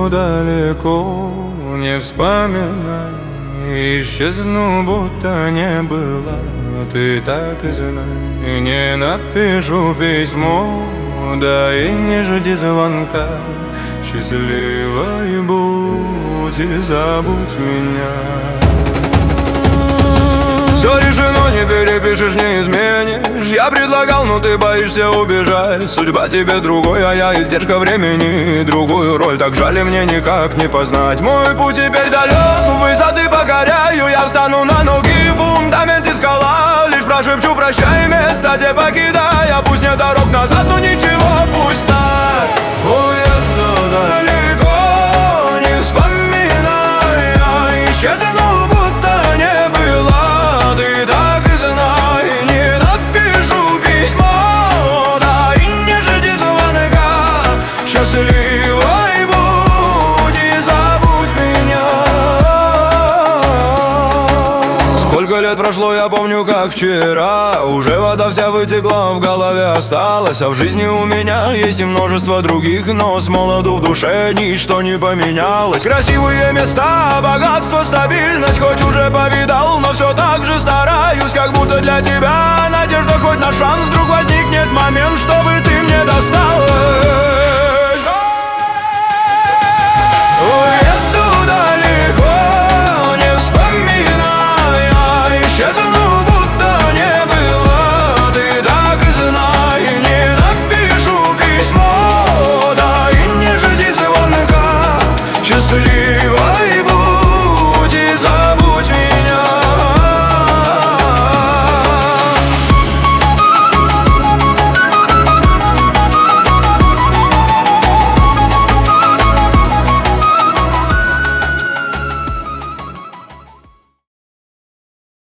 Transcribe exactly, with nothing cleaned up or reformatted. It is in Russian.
исчезну далеко, не вспоминай, исчезну, будто не было. Ты так и знай, не напишу письмо, да и не жди звонка. Счастливой будь и забудь меня. Все решено, не перепишешь, не изменишь. Я предлагал, но ты боишься убежать. Судьба тебе другой, а я издержка времени. Другую роль, так жаль, мне никак не познать. Мой путь теперь далек, высоты покоряю. Я встану на ноги, фундамент и скала. Лишь прошепчу прощай, место те покидая. Пусть нет дорог назад, но ничего, пусть так. Уеду далеко, не вспоминая, исчезну, будто не было. Ты так и знай, не напишу письмо, да и не жди звонка. Счастливой будь и забудь меня. Сколько лет прошло, я помню как вчера. Уже вода вся вытекла, в голове осталась. А в жизни у меня есть и множество других, но с молоду в душе ничто не поменялось. Красивые места, богатство, стабильность. Хоть уже повидал, но все так же стараюсь. Как будто для тебя надежда хоть на шанс вдруг возникнет.